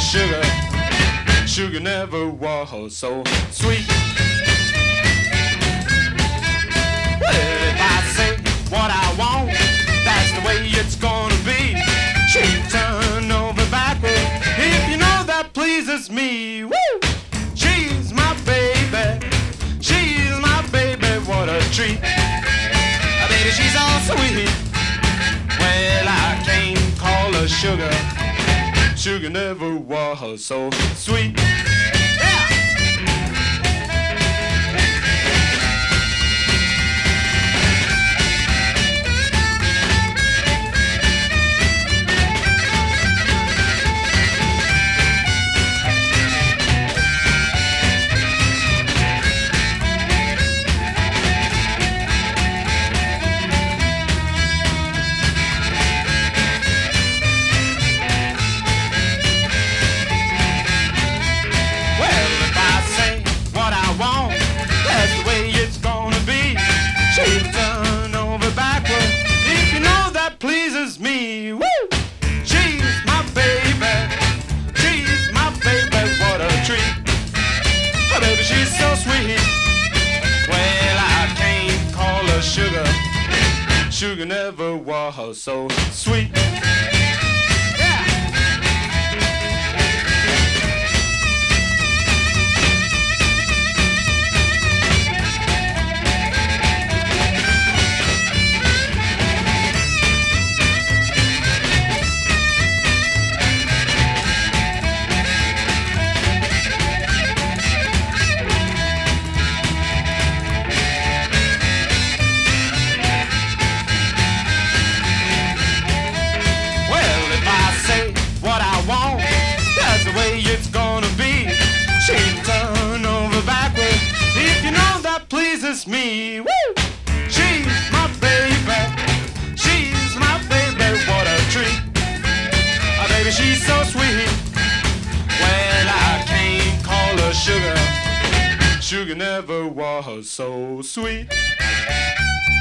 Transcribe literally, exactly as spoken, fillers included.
sugar. Sugar never was so sweet. Well, if I say what I want, that's the way it's gonna be. She'll turn over backward if you know that pleases me. Woo! She's my baby. She's my baby. What a treat. Uh, baby, she's all sweet. Well, I can't call her sugar. Sugar never was so sweet. Me, woo! She's my baby. She's my baby. What a treat. Oh, baby, she's so sweet. Well, I can't call her sugar. Sugar never was so sweet. It's gonna be. She'll turn over backward if you know that pleases me. Woo! She's my baby. She's my baby. What a treat. Oh, baby, she's so sweet. Well, I can't call her sugar. Sugar never was so sweet.